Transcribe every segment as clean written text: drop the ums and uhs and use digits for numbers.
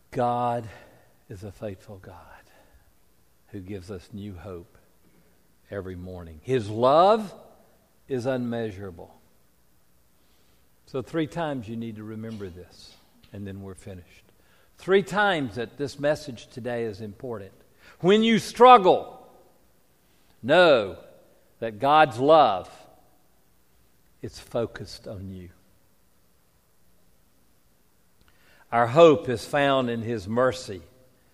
God is a faithful God who gives us new hope every morning. His love is unmeasurable. So 3 times you need to remember this, and then we're finished. 3 times that this message today is important. When you struggle, know that God's love is focused on you. Our hope is found in His mercy.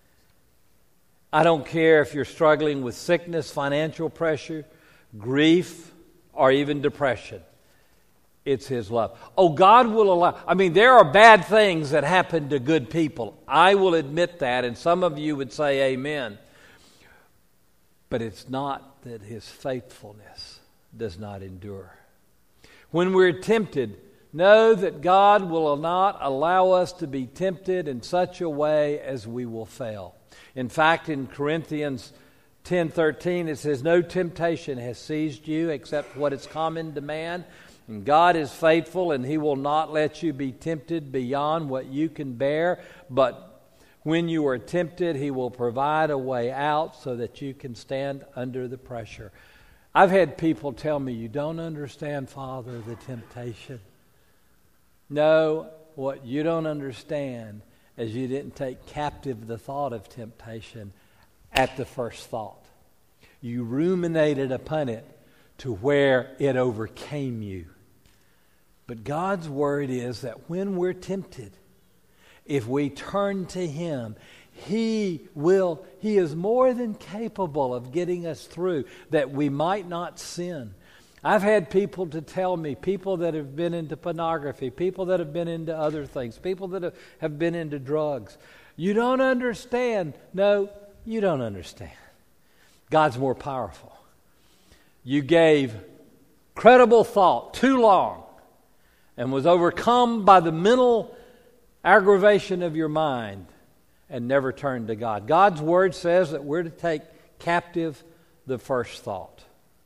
I don't care if you're struggling with sickness, financial pressure, grief, or even depression. It's His love. Oh, God will allow. There are bad things that happen to good people. I will admit that, and some of you would say amen. But it's not that His faithfulness does not endure. When we're tempted, know that God will not allow us to be tempted in such a way as we will fail. In fact, in Corinthians 10:13, it says, "No temptation has seized you except what is common to man. And God is faithful, and He will not let you be tempted beyond what you can bear. But when you are tempted, He will provide a way out so that you can stand under the pressure." I've had people tell me, "You don't understand, Father, the temptation." No, what you don't understand is you didn't take captive the thought of temptation at the first thought. You ruminated upon it to where it overcame you. But God's word is that when we're tempted, if we turn to Him, He is more than capable of getting us through, that we might not sin. I've had people to tell me, people that have been into pornography, people that have been into other things, people that have been into drugs. "You don't understand." No, you don't understand. God's more powerful. You gave credible thought too long and was overcome by the mental aggravation of your mind and never turned to God. God's word says that we're to take captive the first thought.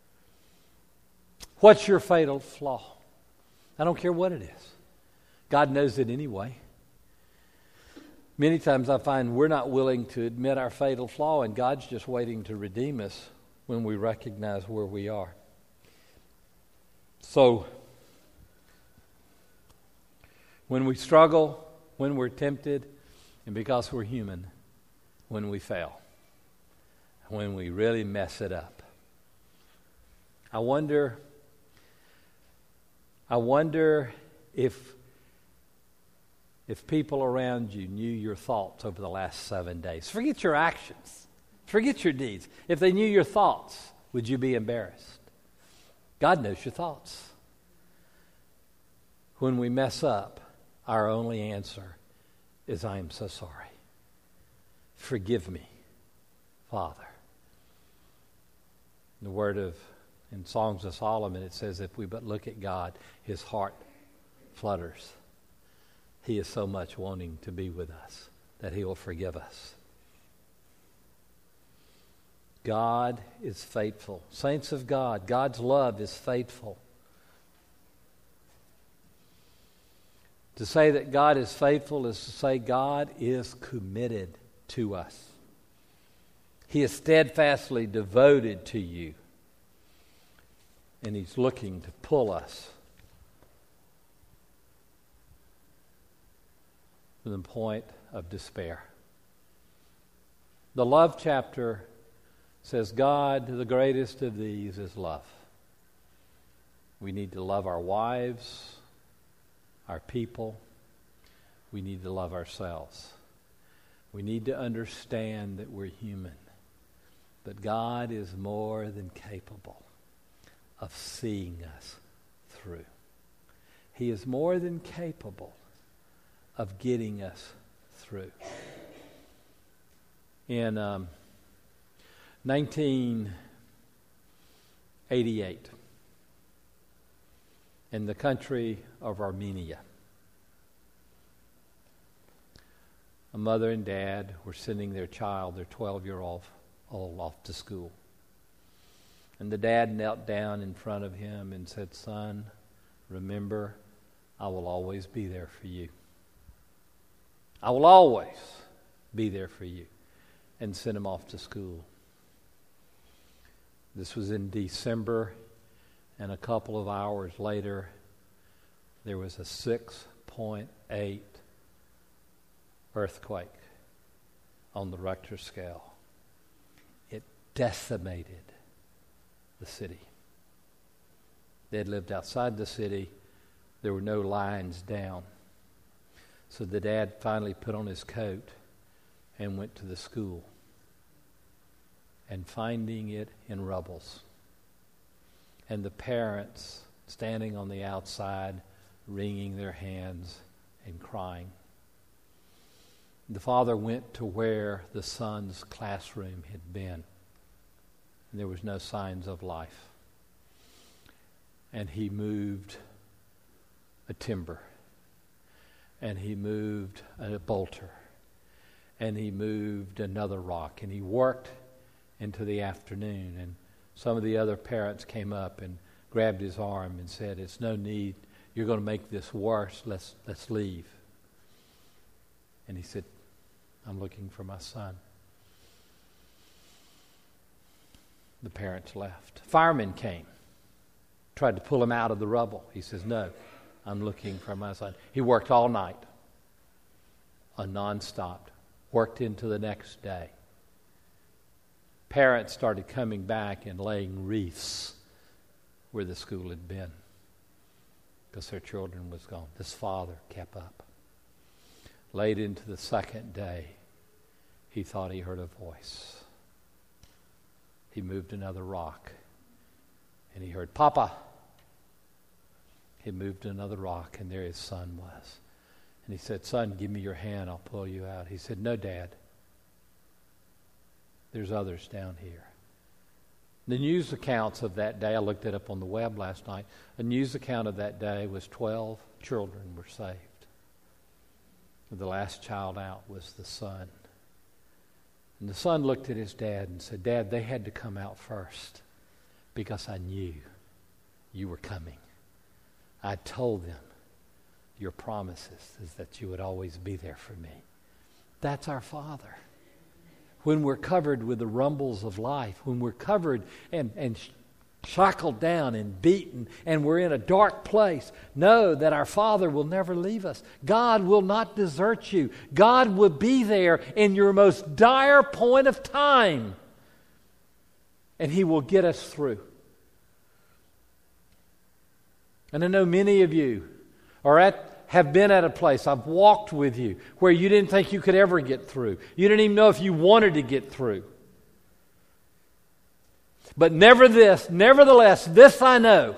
What's your fatal flaw? I don't care what it is. God knows it anyway. Many times I find we're not willing to admit our fatal flaw, and God's just waiting to redeem us when we recognize where we are. So, when we struggle, when we're tempted, and because we're human, when we fail, when we really mess it up, I wonder if people around you knew your thoughts over the last 7 days. Forget your actions. Forget your deeds. If they knew your thoughts, would you be embarrassed? God knows your thoughts. When we mess up, our only answer is, "I am so sorry. Forgive me, Father." In Songs of Solomon, it says, if we but look at God, His heart flutters. He is so much wanting to be with us that He will forgive us. God is faithful. Saints of God, God's love is faithful. To say that God is faithful is to say God is committed to us. He is steadfastly devoted to you. And He's looking to pull us to the point of despair. The love chapter says, God, the greatest of these is love. We need to love our wives, our people. We need to love ourselves. We need to understand that we're human. But God is more than capable of seeing us through. He is more than capable of getting us through. In 1988, in the country of Armenia, a mother and dad were sending their child, their 12-year-old, off to school. And the dad knelt down in front of him and said, "Son, remember, I will always be there for you. I will always be there for you, and sent him off to school. This was in December, and a couple of hours later, there was a 6.8 earthquake on the Richter scale. It decimated the city. They had lived outside the city. There were no lines down. So the dad finally put on his coat and went to the school, and finding it in rubbles, and the parents standing on the outside wringing their hands and crying. The father went to where the son's classroom had been, and there was no signs of life. And he moved a timber, and he moved a boulder, and he moved another rock, and he worked into the afternoon. And some of the other parents came up and grabbed his arm and said, "It's no need. You're going to make this worse. Let's leave." And he said, "I'm looking for my son." The parents left. Firemen came, tried to pull him out of the rubble. He says, "No, I'm looking for my son." He worked all night, non-stop, worked into the next day. Parents started coming back and laying wreaths where the school had been because their children was gone. This father kept up. Late into the second day, he thought he heard a voice. He moved another rock, and he heard, "Papa." He moved another rock, and there his son was. And he said, "Son, give me your hand, I'll pull you out." He said, "No, Dad. There's others down here." The news accounts of that day, I looked it up on the web last night, a news account of that day was 12 children were saved. The last child out was the son. And the son looked at his dad and said, "Dad, they had to come out first because I knew you were coming. I told them your promises is that you would always be there for me." That's our Father. When we're covered with the rumbles of life, when we're covered and shackled down and beaten, and we're in a dark place, know that our Father will never leave us. God will not desert you. God will be there in your most dire point of time, and He will get us through. And I know many of you have been at a place, I've walked with you, where you didn't think you could ever get through. You didn't even know if you wanted to get through. But nevertheless, this I know.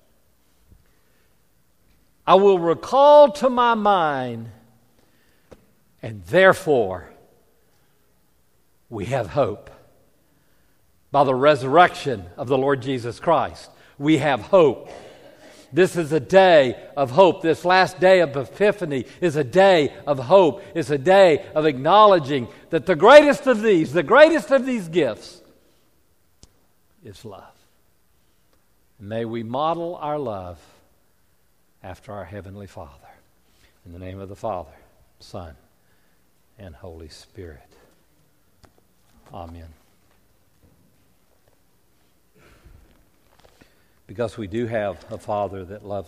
I will recall to my mind, and therefore we have hope. By the resurrection of the Lord Jesus Christ, we have hope. This is a day of hope. This last day of Epiphany is a day of hope. It's a day of acknowledging that the greatest of these gifts is love. May we model our love after our Heavenly Father. In the name of the Father, Son, and Holy Spirit. Amen. Because we do have a Father that loves